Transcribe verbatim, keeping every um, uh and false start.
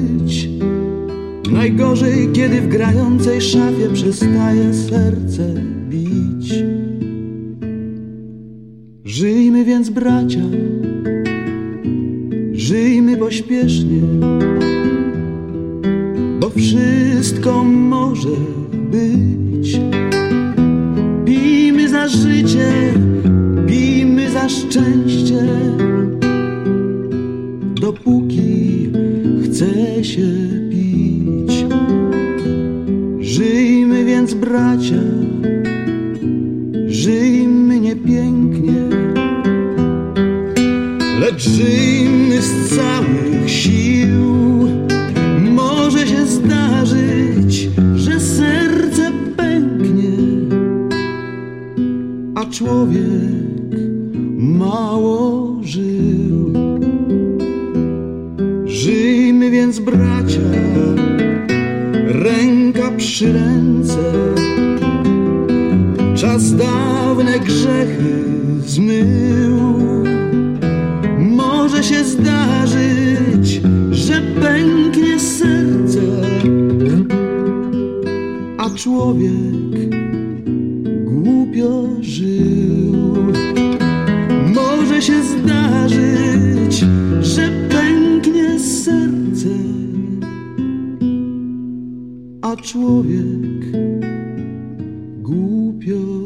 być. Najgorzej, kiedy w grającej szafie przestaje serce bić. Żyjmy więc, bracia, żyjmy pośpiesznie, bo wszystko może być. Pijmy za życie, pijmy za szczęście, dopóki chce się pić. Żyjmy więc, bracia, żyjmy niepięknie, lecz żyjmy z całych sił. Może się zdarzyć, że serce pęknie, a człowiek mało żył. Żyjmy więc, bracia, ręka przy ręce, czas dawne grzechy zmył. Może się zdarzyć, że pęknie serce, a człowiek głupio żył. Może się zdarzyć, że pęknie serce, a człowiek głupio